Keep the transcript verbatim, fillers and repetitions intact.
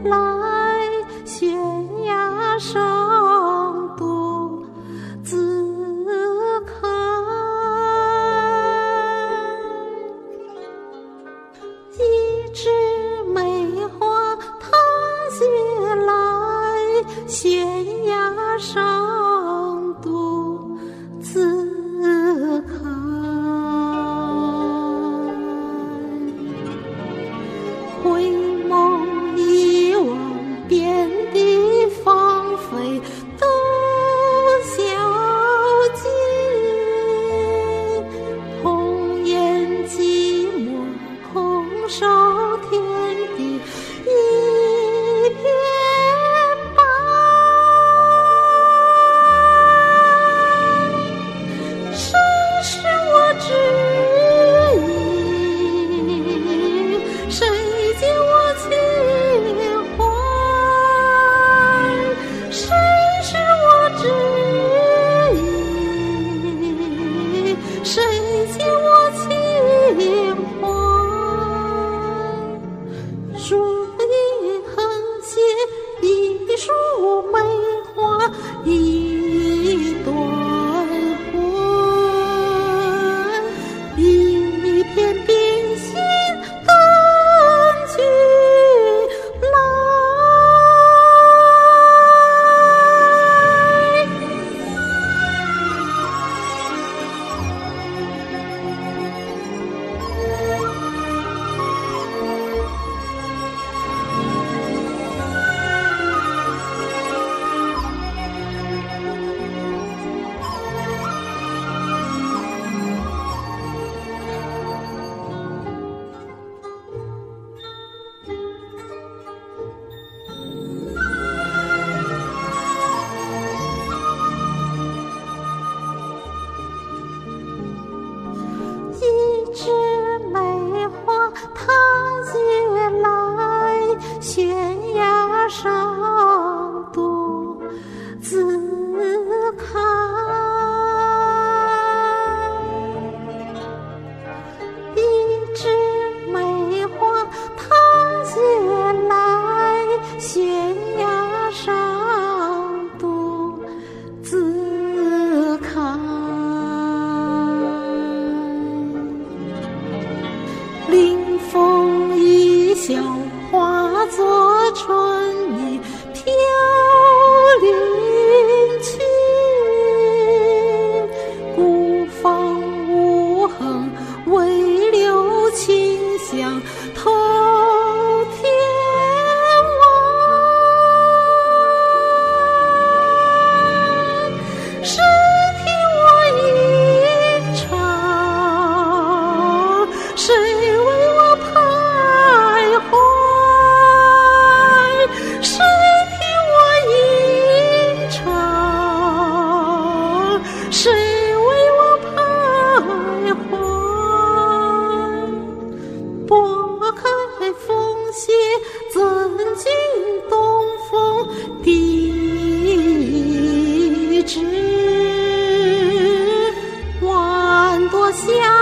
来，悬崖上独自开。一枝梅花它携来，悬崖上独自开。回眸一望，遍地芳菲都消尽，红颜寂寞，空守天地一片白。谁是我知音？谁解我情怀？谁是我知音？谁解我情怀？树影横斜，一树梅花一段魂，一片冰心等君来。一枝梅花它携来，悬崖上独自开。一枝梅花它携来，悬崖上独自开。临风一笑，化作春意飘零去。孤芳无痕，唯留清香透天外。谁听我吟唱？谁为我徘徊？谁听我吟唱？谁为我徘徊？拨开风歇，赠君东风地址，万朵香